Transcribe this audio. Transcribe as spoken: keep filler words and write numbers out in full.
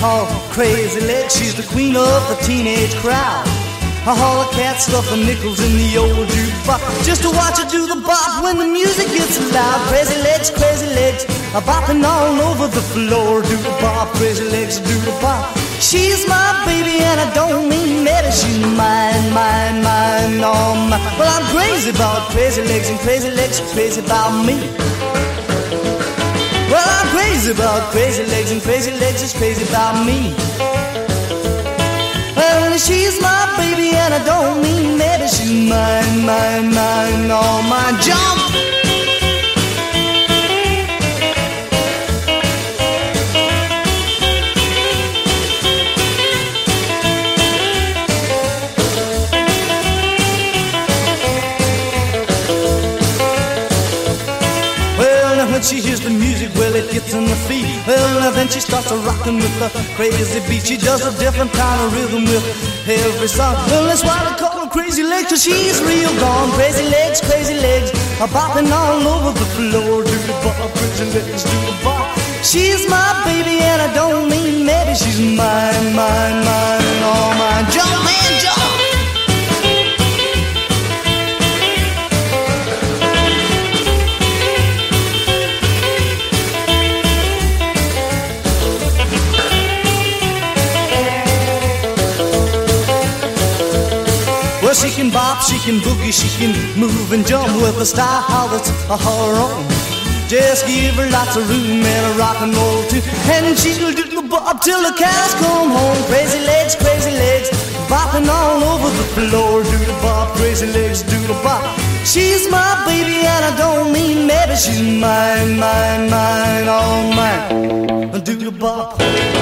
call Crazy Legs. She's the queen of the teenage crowd. All the cats stuff the nickels in the old jukebox just to watch her do the bop when the music gets loud. Crazy Legs, Crazy Legs, a bopping all over the floor. Do the bop, Crazy Legs, do the bop. She's my baby and I don't mean maybe. She's mine, mine, mine, all mine. Well, I'm crazy about Crazy Legs and Crazy Legs are crazy about me. Well, I'm crazy about Crazy Legs and Crazy Legs is crazy about me. Well, she's my baby and I don't mean maybe. She's mine, mine, mine, all mine. Jump! When she hears the music, well, it gets in the feet. Well, now then she starts a rockin' with the crazy beat. She does a different kind of rhythm with every song. Well, that's why they call her Crazy Legs, 'cause she's real gone. Crazy Legs, Crazy Legs, a bopping all over the floor. Do the bop, Crazy Legs, do the bop. She's my baby and I don't mean maybe. She's mine, mine, mine, all mine. Jump, man, jump! Well, she can bop, she can boogie, she can move and jump with a style that's her own. Just give her lots of room and a rock and roll too, and she'll do the bop till the cows come home. Crazy Legs, Crazy Legs, bopping all over the floor. Do the bop, Crazy Legs, do the bop. She's my baby and I don't mean maybe. She's mine, mine, mine, all mine. Do the bop.